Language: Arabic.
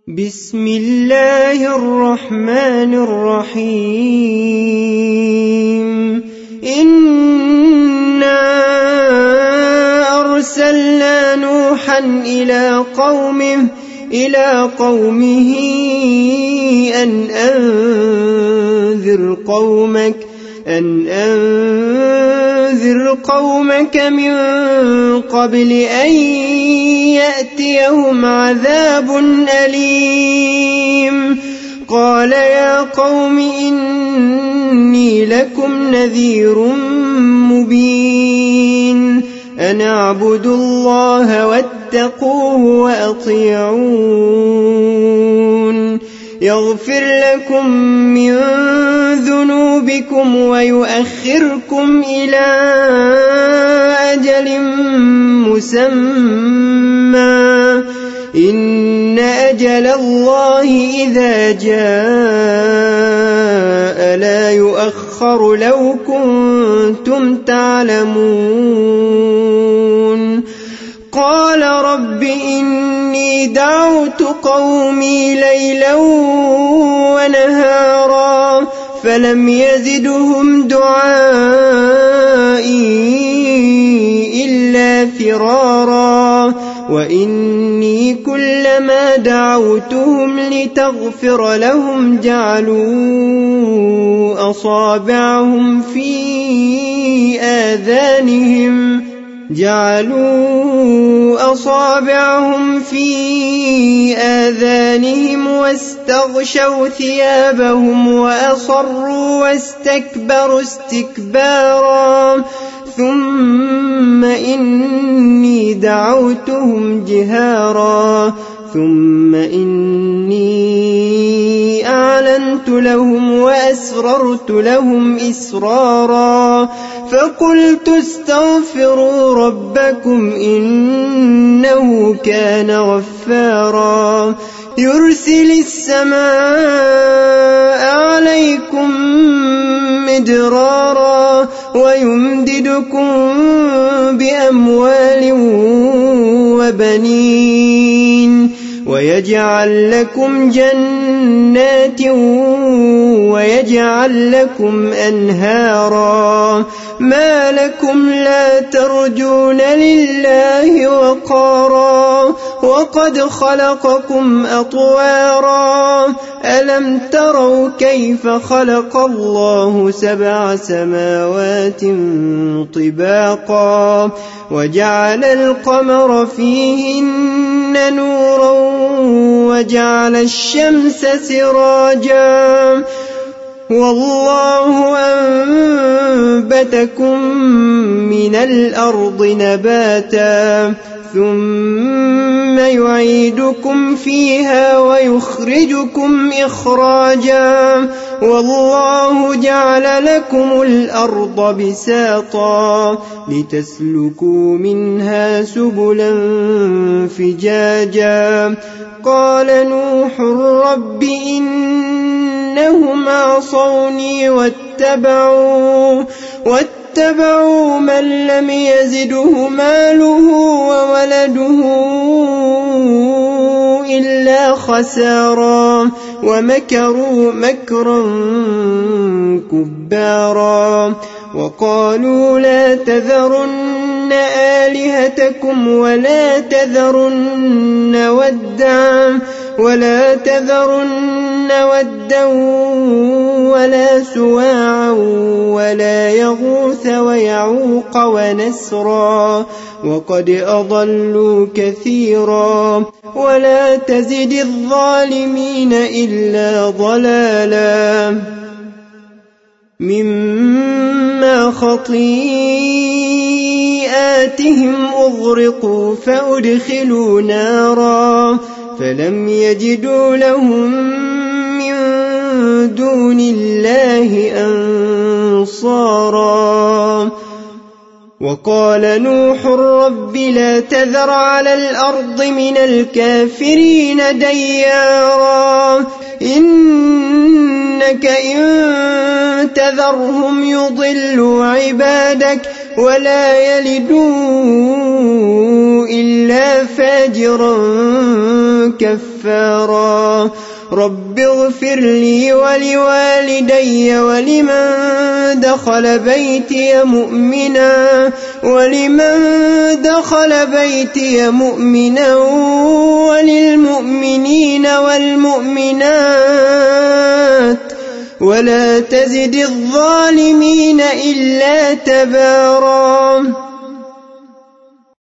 بسم الله الرحمن الرحيم إنا أرسلنا نوحا إلى قومه أن أنذر قومك من قبل أن يأتيهم عذاب أليم. قال يا قوم إني لكم نذير مبين أن اعبدوا الله واتقوه وأطيعون يغفر لكم من ذنوبكم ويؤخركم إلى أجل مسمى إن أجل الله إذا جاء لا يؤخر لو كنتم تعلمون. قال رب إني دعوت قومي ليلا ونهارا فلم يزدهم دعائي إلا فرارا وإني كلما دعوتهم لتغفر لهم جعلوا أصابعهم في آذانهم واستغشوا ثيابهم وأصروا واستكبروا استكبارا ثم إني دعوتهم جهارا ثم إني أعلنت لهم وأسررت لهم إسرارا فقلت استغفروا ربكم إنه كان غفارا يرسل السماء عليكم مدرارا ويمددكم بأموال وبنين ويجعل لكم جنات ويجعل لكم أنهارا ما لكم لا ترجون لله وقارا وقد خلقكم أطوارا ألم تروا كيف خلق الله 7 سماوات طباقا وجعل القمر فيهن نورا وجعل الشمس سراجا والله أنبتكم من الأرض نباتا ثم يعيدكم فيها ويخرجكم إخراجا والله جعل لكم الأرض بساطا لتسلكوا منها سبلا فجاجا. قال نوح رب إنهم عصوني واتبعوا من لم يزده ماله وولده إلا خسارا ومكروا مكرا كبارا وقالوا لا تذرن آلهتكم ولا تذرن ودا ولا سواعا ولا يغوث ويعوق ونسرا وقد أضلوا كثيرا ولا تزد الظالمين إلا ضلالا مما خطيئاتهم أغرقوا فأدخلوا نارا فلم يجدوا لهم من دون الله أنصارا. وقال نوح رب لا تذر على الأرض من الكافرين ديارا إنك إن تذرهم يضلوا عبادك ولا يلدوا إلا فاجرا كفارا رب اغفر لي ولوالدي ولمن دخل بيتي مؤمنا وللمؤمنين والمؤمنات ولا تزد الظالمين إلا تبارا